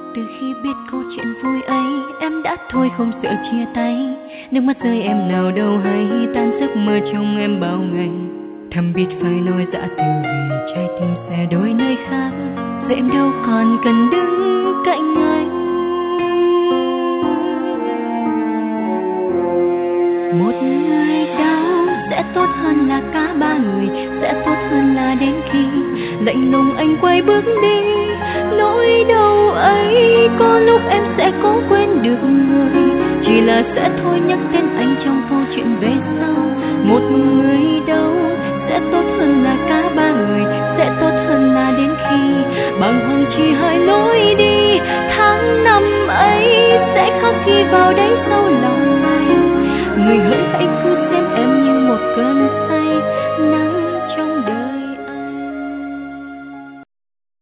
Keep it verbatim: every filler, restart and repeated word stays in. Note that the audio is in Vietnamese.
Từ khi biết câu chuyện vui ấy, em đã thôi không sợ chia tay. Nước mắt rơi em nào đâu hay, tan giấc mơ trong em bao ngày. Thầm biết phải nói dã từ vì trái tim sẽ đổi nơi khác. Giờ em đâu còn cần đứng cạnh anh. Một người đâu sẽ tốt hơn là cả ba người, sẽ tốt hơn là đến khi lạnh lùng anh quay bước đi. Nỗi đau ấy có lúc em sẽ cố quên được người, chỉ là sẽ thôi nhắc tên anh trong câu chuyện về sau. Một người đâu sẽ tốt hơn là cả ba người, sẽ tốt hơn là đến khi bàng hoàng chỉ hai lối đi. Tháng năm ấy sẽ khắc ghi vào đáy sâu lòng anh, người hỡi hãy cứ xem